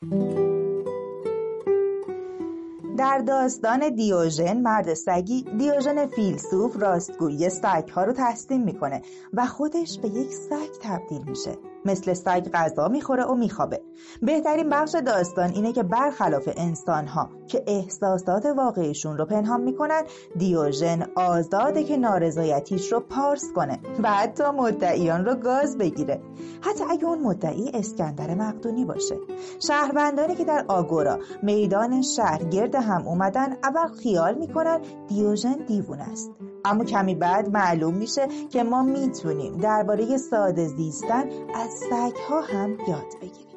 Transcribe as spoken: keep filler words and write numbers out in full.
در داستان دیوژن مرد سگی، دیوژن فیلسوف راستگویی سگ‌ها رو تسلیم میکنه و خودش به یک سگ تبدیل میشه. مثل سگ غذا میخوره و میخوابه. بهترین بخش داستان اینه که برخلاف انسان‌ها که احساسات واقعیشون رو پنهان میکنن، دیوژن آزاده که نارضایتیش رو پارس کنه و حتی مدعیان رو گاز بگیره، حتی اگه اون مدعی اسکندر مقدونی باشه. شهروندانی که در آگورا میدان شهر گرد هم اومدن اول خیال میکنن دیوژن دیوونه است، اما کمی بعد معلوم میشه که ما میتونیم درباره ساده زیستن از سگ‌ها هم یاد بگیریم.